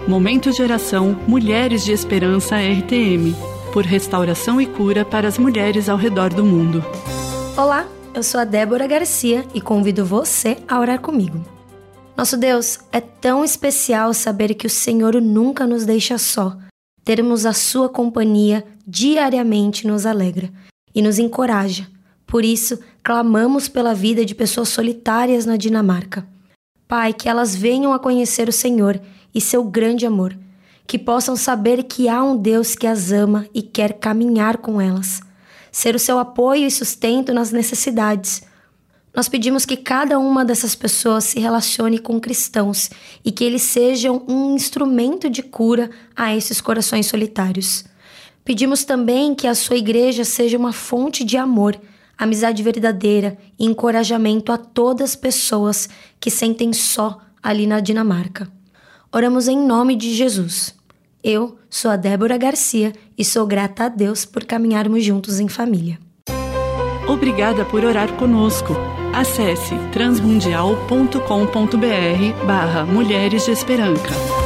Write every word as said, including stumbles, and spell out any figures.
Momento de oração Mulheres de Esperança R T M, por restauração e cura para as mulheres ao redor do mundo. Olá, eu sou a Débora Garcia e convido você a orar comigo. Nosso Deus, é tão especial saber que o Senhor nunca nos deixa só. Termos a sua companhia diariamente nos alegra e nos encoraja. Por isso, clamamos pela vida de pessoas solitárias na Dinamarca. Pai, que elas venham a conhecer o Senhor e seu grande amor, que possam saber que há um Deus que as ama e quer caminhar com elas, ser o seu apoio e sustento nas necessidades. Nós pedimos que cada uma dessas pessoas se relacione com cristãos e que eles sejam um instrumento de cura a esses corações solitários. Pedimos também que a sua igreja seja uma fonte de amor, amizade verdadeira e encorajamento a todas as pessoas que sentem só ali na Dinamarca. Oramos em nome de Jesus. Eu sou a Débora Garcia e sou grata a Deus por caminharmos juntos em família. Obrigada por orar conosco. Acesse transmundial ponto com ponto br barra Mulheres de Esperança.